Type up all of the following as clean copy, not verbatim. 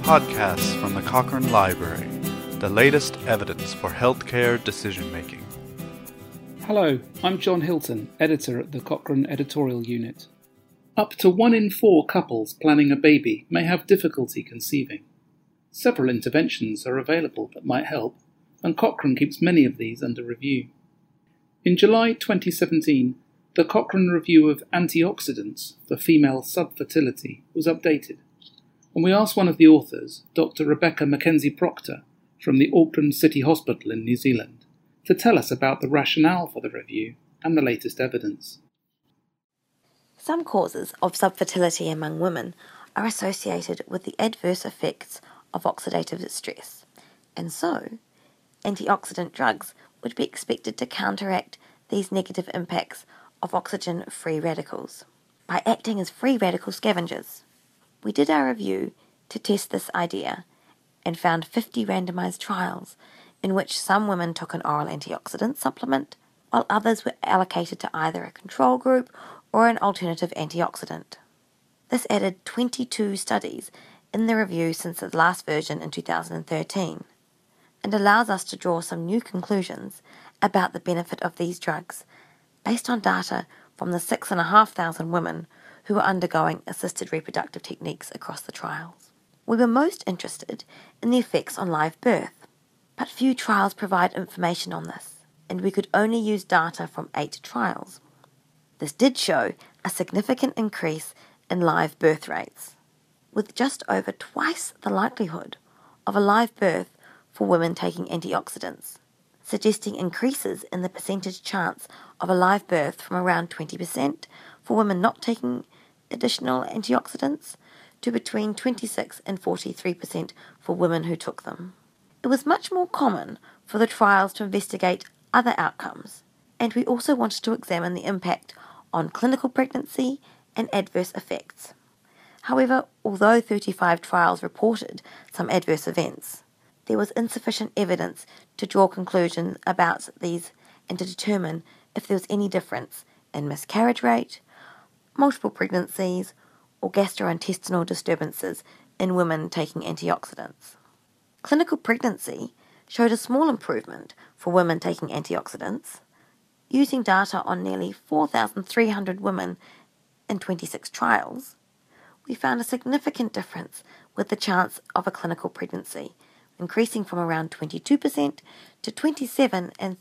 podcasts from the Cochrane Library, the latest evidence for healthcare decision-making. Hello, I'm John Hilton, editor at the Cochrane Editorial Unit. Up to 1 in 4 couples planning a baby may have difficulty conceiving. Several interventions are available that might help, and Cochrane keeps many of these under review. In July 2017, the Cochrane Review of Antioxidants for Female Subfertility was updated, and we asked one of the authors, Dr. Rebecca Mackenzie-Proctor from the Auckland City Hospital in New Zealand, to tell us about the rationale for the review and the latest evidence. Some causes of subfertility among women are associated with the adverse effects of oxidative stress, and so antioxidant drugs would be expected to counteract these negative impacts of oxygen-free radicals by acting as free radical scavengers. We did our review to test this idea and found 50 randomized trials in which some women took an oral antioxidant supplement while others were allocated to either a control group or an alternative antioxidant. This added 22 studies in the review since the last version in 2013 and allows us to draw some new conclusions about the benefit of these drugs based on data from the 6,500 women who were undergoing assisted reproductive techniques across the trials. We were most interested in the effects on live birth, but few trials provide information on this, and we could only use data from 8 trials. This did show a significant increase in live birth rates, with just over twice the likelihood of a live birth for women taking antioxidants, suggesting increases in the percentage chance of a live birth from around 20% for women not taking additional antioxidants to between 26 and 43% for women who took them. It was much more common for the trials to investigate other outcomes, and we also wanted to examine the impact on clinical pregnancy and adverse effects. However, although 35 trials reported some adverse events, there was insufficient evidence to draw conclusions about these and to determine if there was any difference in miscarriage rate, multiple pregnancies, or gastrointestinal disturbances in women taking antioxidants. Clinical pregnancy showed a small improvement for women taking antioxidants. Using data on nearly 4,300 women in 26 trials, we found a significant difference with the chance of a clinical pregnancy, increasing from around 22% to 27% and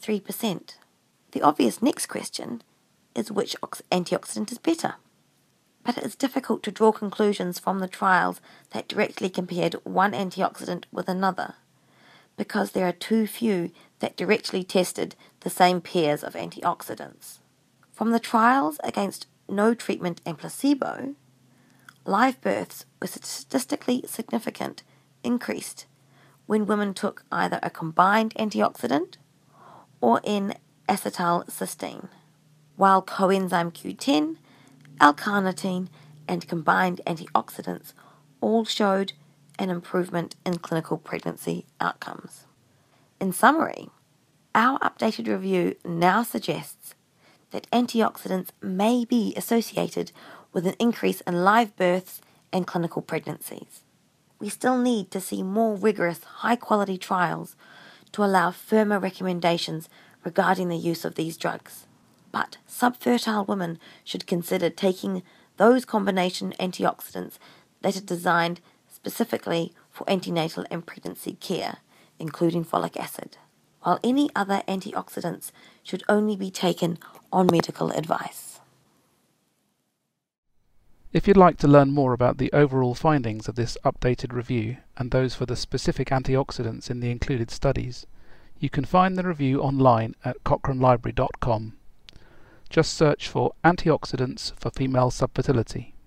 33%. The obvious next question is which antioxidant is better. But it is difficult to draw conclusions from the trials that directly compared one antioxidant with another, because there are too few that directly tested the same pairs of antioxidants. From the trials against no treatment and placebo, live births were statistically significant increased when women took either a combined antioxidant or N-acetylcysteine, while coenzyme Q10, L-carnitine, and combined antioxidants all showed an improvement in clinical pregnancy outcomes. In summary, our updated review now suggests that antioxidants may be associated with an increase in live births and clinical pregnancies. We still need to see more rigorous, high-quality trials to allow firmer recommendations regarding the use of these drugs. But subfertile women should consider taking those combination antioxidants that are designed specifically for antenatal and pregnancy care, including folic acid, while any other antioxidants should only be taken on medical advice. If you'd like to learn more about the overall findings of this updated review and those for the specific antioxidants in the included studies, you can find the review online at cochranelibrary.com. Just search for Antioxidants for Female Subfertility.